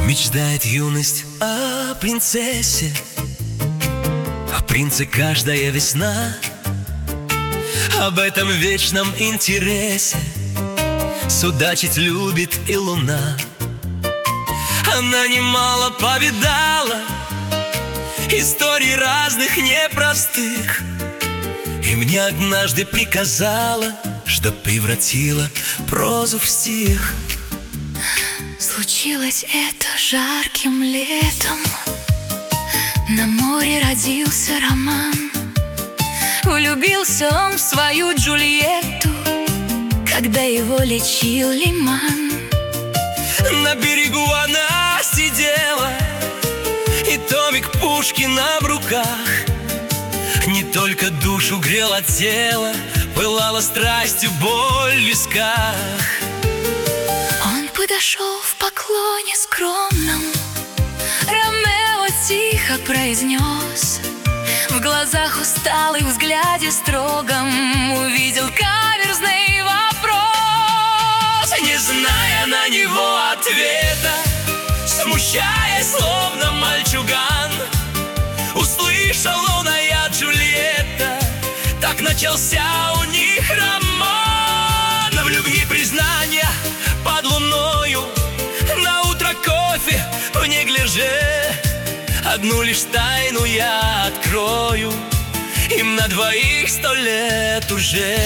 Мечтает юность о принцессе, о принце каждая весна, об этом вечном интересе судачить любит и луна. Она немало повидала историй разных непростых, и мне однажды приказала, чтоб превратила прозу в стих. Случилось это жарким летом, на море родился роман. Влюбился он в свою Джульетту, когда его лечил лиман. На берегу она сидела, и томик Пушкина в руках. Не только душу грело тело, пылала страстью боль в висках. Он подошел в поклоне скромном, Ромео тихо произнес. В глазах усталый, в взгляде строгом увидел каверзный вопрос. Не зная на него ответа, смущаясь, словно мальчуган, услышал он: а я Джульетта. Так начался у них роман. В любви признания под луною, на утро кофе в неглиже. Одну лишь тайну я открою: им на двоих 100 лет уже.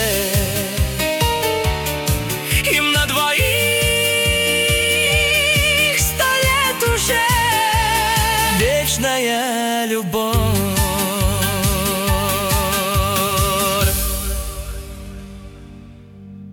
Им на двоих 100 лет уже. Вечная любовь.